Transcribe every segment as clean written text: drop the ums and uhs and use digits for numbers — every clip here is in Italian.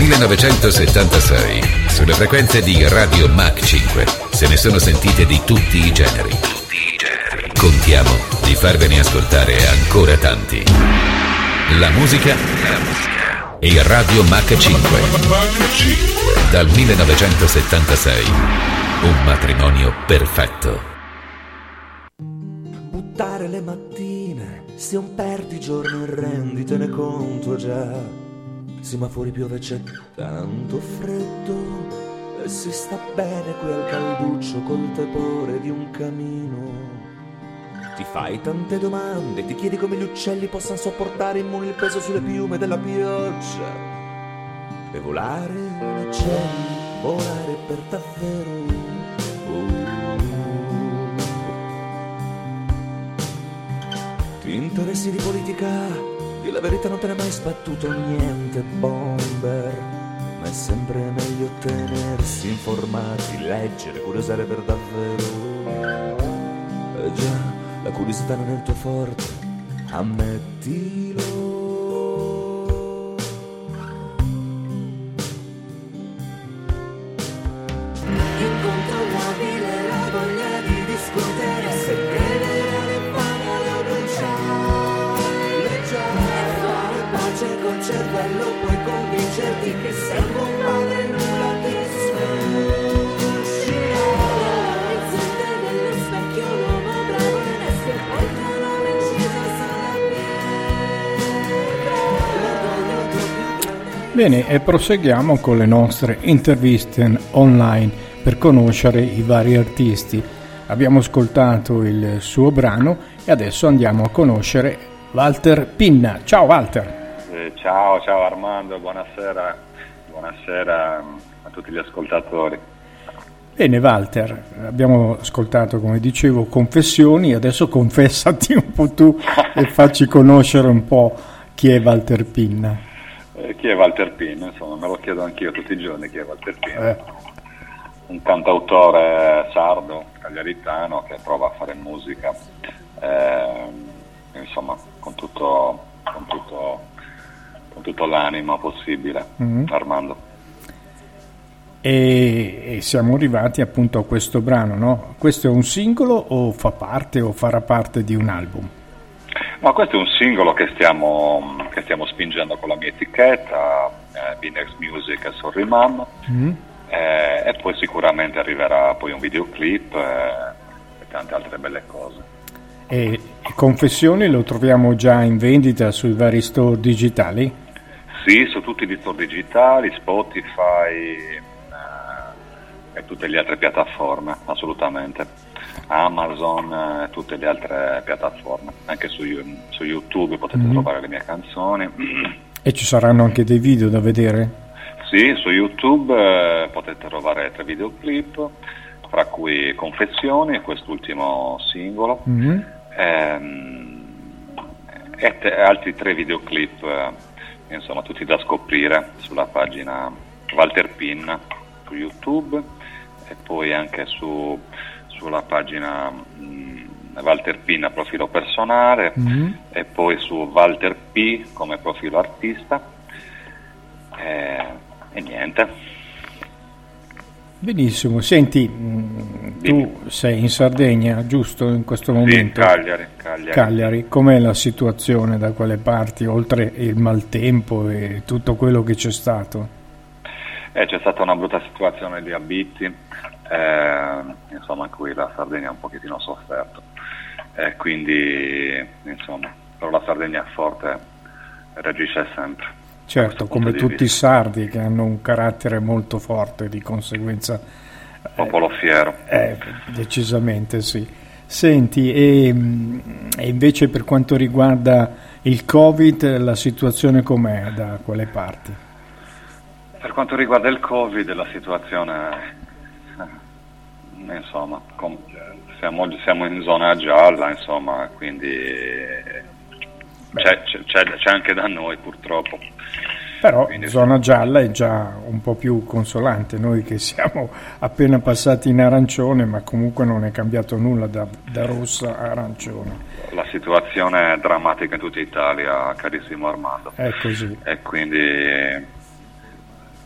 1976, sulle frequenze di Radio Mach 5, se ne sono sentite di tutti i generi. Contiamo di farvene ascoltare ancora tanti. La musica e Radio Mach 5. Dal 1976, un matrimonio perfetto. Buttare le mattine, se un perdigiorno e renditene conto già. Sì, ma fuori piove, c'è tanto freddo e si sta bene qui al calduccio col tepore di un camino. Ti fai tante domande, ti chiedi come gli uccelli possano sopportare immuni il peso sulle piume della pioggia. E volare in cieli, volare per davvero. Ti interessi di politica? Di la verità non te ne è mai sbattuto niente, bomber. Ma è sempre meglio tenersi informati, leggere, curiosare per davvero. E già, la curiosità non è il tuo forte, ammettilo. Incontrollabile la voglia di discutere, se credere alle fame lo bruciare. E fare pace col cervello, puoi convincerti che sei un buon padre e nulla ti sfugge. L'orizzonte dello specchio, l'uomo bravo in essere, poi tu non inciso sulla pietra. Bene, e proseguiamo con le nostre interviste online per conoscere i vari artisti. Abbiamo ascoltato il suo brano e adesso andiamo a conoscere Walter Pinna. Ciao Walter. Ciao Armando, buonasera a tutti gli ascoltatori. Bene Walter, abbiamo ascoltato, come dicevo, Confessioni, adesso confessati un po' tu e facci conoscere un po' chi è Walter Pinna. Chi è Walter Pinna? Insomma, me lo chiedo anch'io tutti i giorni chi è Walter Pinna. Un cantautore sardo, cagliaritano, che prova a fare musica, insomma, con tutto l'anima possibile, Armando. E siamo arrivati appunto a questo brano, no? Questo è un singolo o fa parte o farà parte di un album? No, questo è un singolo che stiamo spingendo con la mia etichetta, Binex Music e Sorry Mom, e poi sicuramente arriverà poi un videoclip e tante altre belle cose. E Confessioni lo troviamo già in vendita sui vari store digitali? Sì, su tutti gli store digitali, Spotify e tutte le altre piattaforme, assolutamente. Amazon e tutte le altre piattaforme, anche su YouTube potete trovare le mie canzoni. E ci saranno anche dei video da vedere? Sì, su YouTube potete trovare 3 videoclip, fra cui Confessioni, quest'ultimo singolo, e altri 3 videoclip, insomma tutti da scoprire sulla pagina Walter Pinna su YouTube e poi anche sulla pagina Walter Pinna profilo personale e poi su Walter P come profilo artista e niente. Benissimo, senti, tu sei in Sardegna, giusto, in questo momento? Sì, Cagliari, com'è la situazione da quelle parti, oltre il maltempo e tutto quello che c'è stato? C'è stata una brutta situazione di abitti, insomma, in cui la Sardegna ha un pochettino sofferto, quindi insomma, però la Sardegna è forte, reagisce sempre. Certo, come tutti i sardi che hanno un carattere molto forte, di conseguenza popolo fiero. Decisamente sì. Senti, e invece per quanto riguarda il Covid, la situazione com'è da quelle parti? Per quanto riguarda il Covid, la situazione, insomma, siamo in zona gialla, insomma, quindi c'è anche da noi purtroppo. Però quindi, zona gialla è già un po' più consolante, noi che siamo appena passati in arancione, ma comunque non è cambiato nulla da rossa a arancione. La situazione è drammatica in tutta Italia, carissimo Armando. È così. E quindi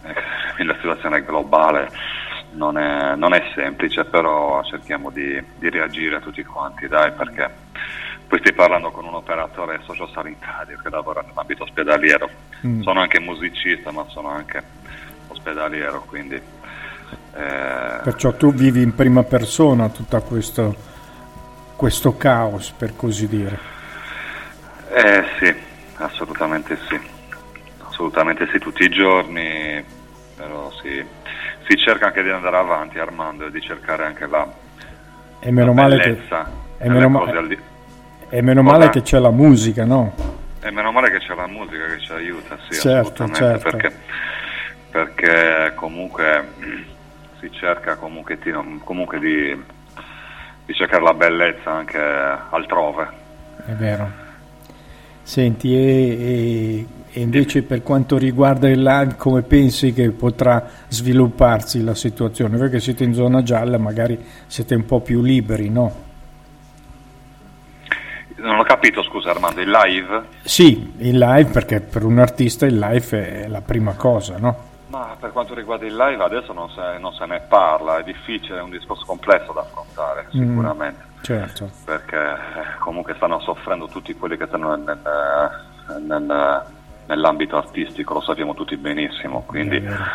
la situazione globale non è semplice, però cerchiamo di reagire tutti quanti, dai, perché poi stai parlando con un operatore sociosanitario che lavora nell'ambito ospedaliero. Sono anche musicista, ma sono anche ospedaliero, quindi perciò tu vivi in prima persona tutto questo caos, per così dire. Sì, assolutamente sì, tutti i giorni, però si cerca anche di andare avanti, Armando, e di cercare anche la bellezza. E meno male che c'è la musica, no? E meno male che c'è la musica che ci aiuta, sì, certo, assolutamente, perché comunque si cerca comunque di cercare la bellezza anche altrove. È vero. Senti, e invece per quanto riguarda il live, come pensi che potrà svilupparsi la situazione? Perché siete in zona gialla, magari siete un po' più liberi, no? Non ho capito, scusa Armando, il live? Sì, il live, perché per un artista il live è la prima cosa, no? Ma per quanto riguarda il live adesso non se ne parla, è difficile, è un discorso complesso da affrontare, sicuramente. Certo. Perché comunque stanno soffrendo tutti quelli che stanno nell'ambito artistico, lo sappiamo tutti benissimo, quindi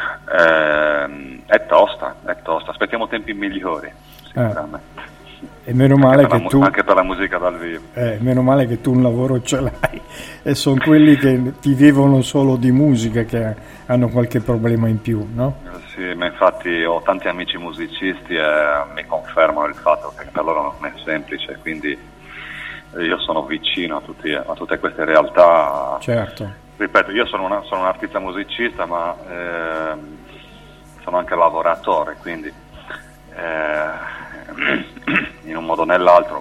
è tosta, aspettiamo tempi migliori, sicuramente. E meno male che tu anche per la musica dal vivo. Meno male che tu un lavoro ce l'hai, e sono quelli che vivono solo di musica che hanno qualche problema in più, no? Sì, ma infatti ho tanti amici musicisti e mi confermano il fatto che per loro non è semplice, quindi io sono vicino a tutte queste realtà. Certo. Ripeto, io sono un artista musicista, ma sono anche lavoratore, quindi in un modo o nell'altro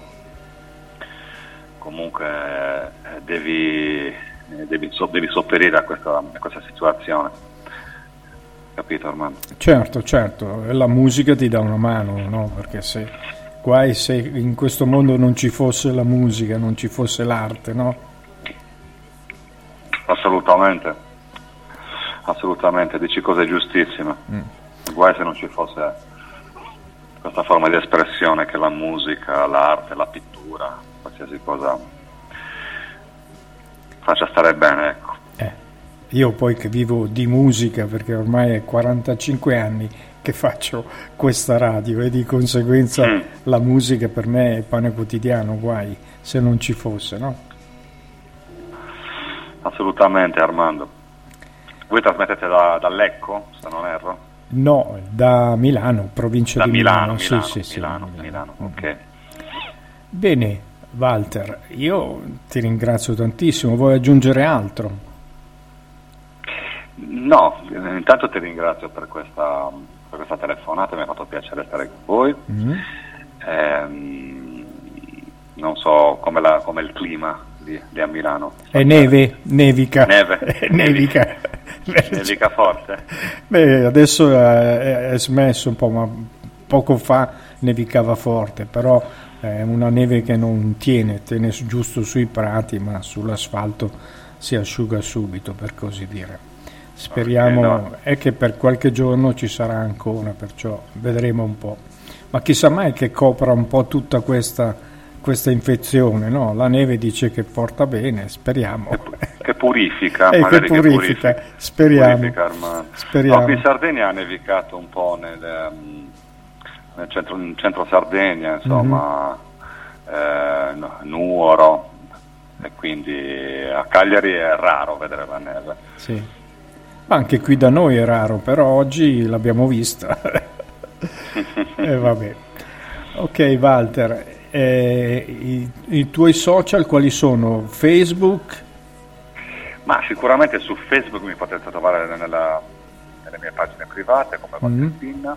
comunque devi sopperire a questa situazione, capito Armando? Certo, la musica ti dà una mano, no? Perché se in questo mondo non ci fosse la musica, non ci fosse l'arte, no? Assolutamente, dici cose giustissime. Guai se non ci fosse questa forma di espressione che la musica, l'arte, la pittura, qualsiasi cosa faccia stare bene, ecco. Io poi che vivo di musica, perché ormai è 45 anni che faccio questa radio, e di conseguenza la musica per me è pane quotidiano, guai se non ci fosse, no? Assolutamente Armando. Voi trasmettete da Lecco, se non erro? No, da Milano, provincia di Milano. Milano, ok. Bene, Walter, io ti ringrazio tantissimo. Vuoi aggiungere altro? No, intanto ti ringrazio per questa telefonata, mi ha fatto piacere stare con voi. Non so come il clima di a Milano. È nevica. Nevica forte. Beh, adesso è smesso un po', ma poco fa nevicava forte, però è una neve che non tiene giusto sui prati, ma sull'asfalto si asciuga subito, per così dire. Speriamo è che per qualche giorno ci sarà ancora, perciò vedremo un po'. Ma chissà mai che copra un po' tutta questa infezione, no? La neve dice che porta bene, speriamo. Che purifica, che purifica, speriamo. No, qui in Sardegna ha nevicato un po' nel centro Sardegna, insomma, Nuoro, e quindi a Cagliari è raro vedere la neve. Sì, ma anche qui da noi è raro, però oggi l'abbiamo vista. Vabbè. Ok Walter, i tuoi social quali sono? Facebook? Ma sicuramente su Facebook mi potete trovare nelle mie pagine private come Walter Pinna,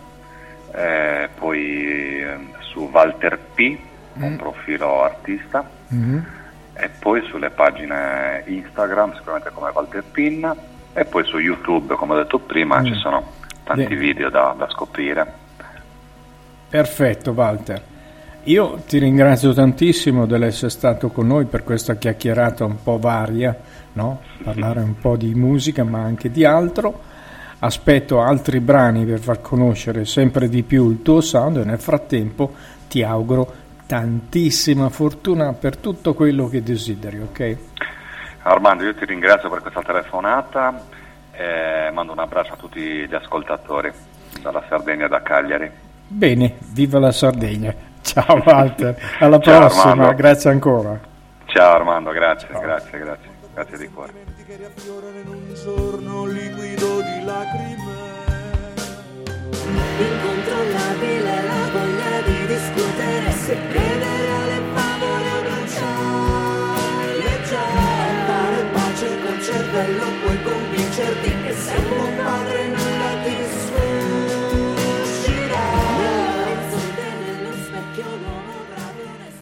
poi su Walter P, un profilo artista, e poi sulle pagine Instagram sicuramente come Walter Pinna, e poi su YouTube, come ho detto prima, ci sono tanti video da scoprire. Perfetto Walter, io ti ringrazio tantissimo dell'essere stato con noi per questa chiacchierata un po' varia, no? Parlare un po' di musica ma anche di altro. aspetto altri brani per far conoscere sempre di più il tuo sound e nel frattempo ti auguro tantissima fortuna per tutto quello che desideri, ok? Armando, io ti ringrazio per questa telefonata e mando un abbraccio a tutti gli ascoltatori dalla Sardegna, da Cagliari. Bene, viva la Sardegna. Ciao Walter, alla prossima, Armando. grazie ancora. Ciao Armando, grazie, Ciao. grazie di cuore. Che riaffiorano in un giorno liquido di lacrime. Incontrollabile la voglia di discutere se crederà